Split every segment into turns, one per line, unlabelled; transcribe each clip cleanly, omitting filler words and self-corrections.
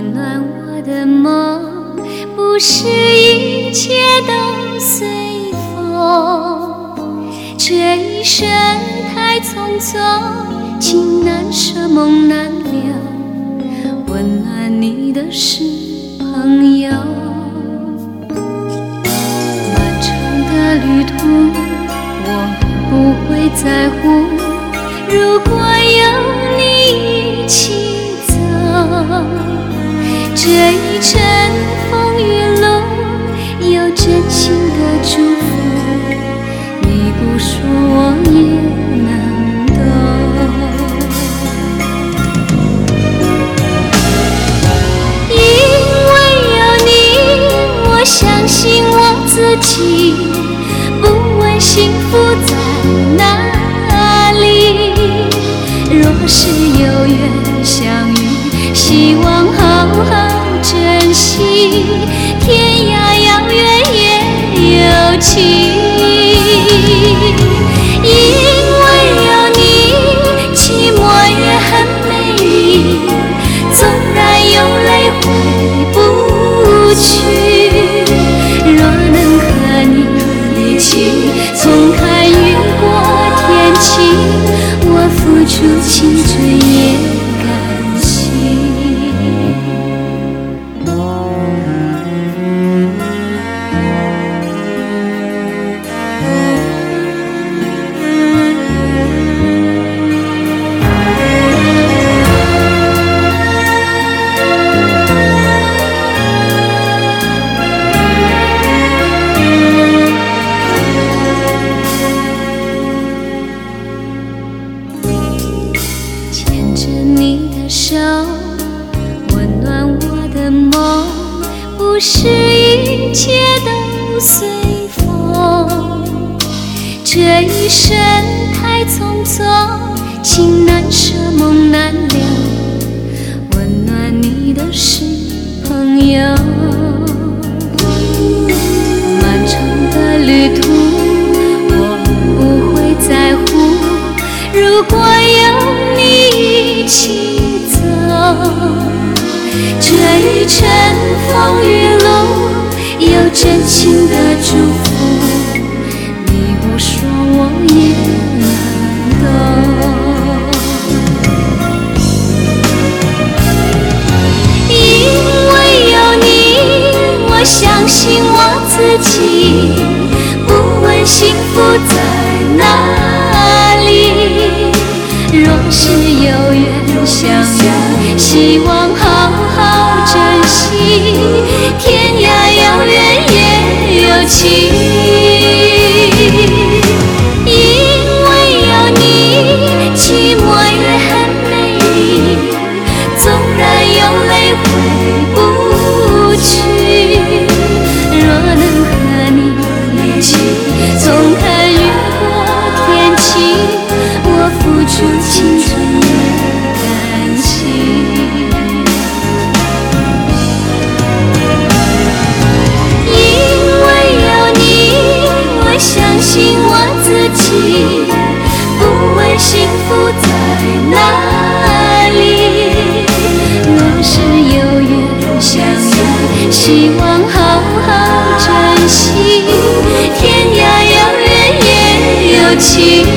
温暖我的梦，不是一切都随风。这一生太匆匆，情难舍梦难留，温暖你的是朋友。漫长的旅途我不会在乎，如果有你一起走，这一程风雨路有真心的祝福，你不说我也能懂。因为有你，我相信我自己，不问幸福在哪里。若是有缘相遇，希望好好珍惜，天涯遥远也有情。因为有你，寂寞也很美丽，纵然有泪回不去。若能和你一起从看雨过天晴，我付出青春也甘心。牵着你的手，温暖我的梦，不是一切都随风。这一生太匆匆，情难舍梦难留，温暖你的是朋友。漫长的旅途我不会在乎，如果有你一起走，这一程风雨路有真情的祝福，你不说我也能懂。因为有你，我相信我自己，不问幸福在哪里。若是有缘相遇，希望好好珍惜，天涯遥远也有情。因为有你，寂寞也很美丽，纵然有泪回不去。若能和你一起从看雨过天晴，我付出青春也甘心。因为有你，我相信我自己，不问幸福在哪里。若是有缘相遇，希望好好珍惜，天涯遥远也有情。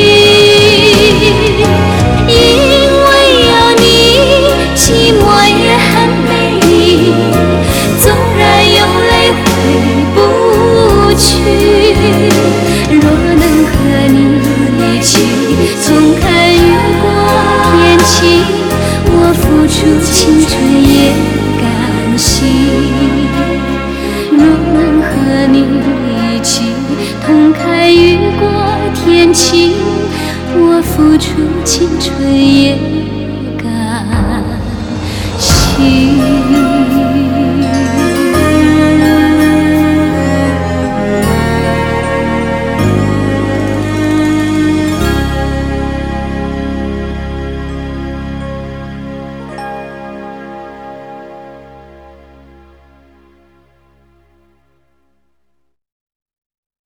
因为有你，寂寞也很美丽，纵然有泪回不去。若能和你一起从看雨过天晴，我付出青春也甘心。若能和你一起同看雨过天晴，我付出青春也甘心。